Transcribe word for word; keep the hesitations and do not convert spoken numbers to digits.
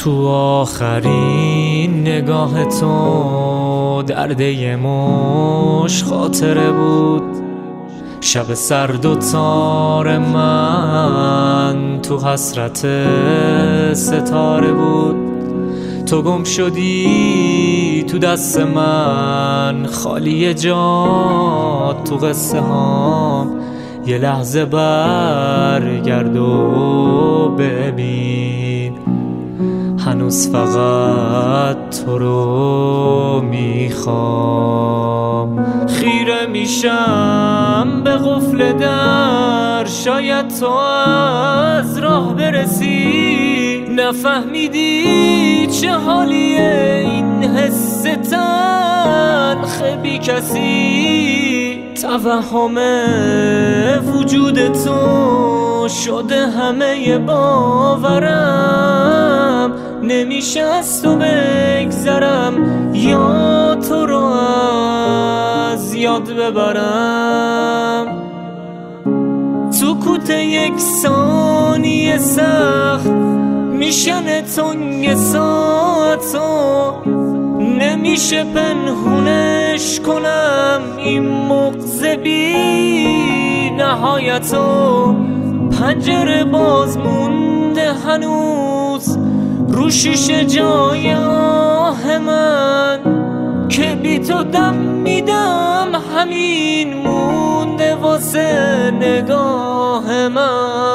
تو آخرین نگاه تو درده مش خاطره بود، شب سرد و تار من تو حسرت ستاره بود. تو گم شدی تو دست من، خالی جات تو قصه هام. یه لحظه برگرد و ببین، هنوز فقط تو رو میخوام. خیره میشم به قفل در، شاید تو از راه برسی. نفهمیدی چه حالیه این حس تلخ بی کسی. توهم وجود تو شده همه باورم، نمیشه از تو بگذرم یا تو رو از یاد ببرم. سکوت یک ثانیه سخت میشن تنگ ساعتو، نمیشه پنهونش کنم این مغز بی نهایتو. پنجره باز مونده هنوز رو شیشه جای آه من، که بی تو دم میدم همین مونده واسه نگاه من.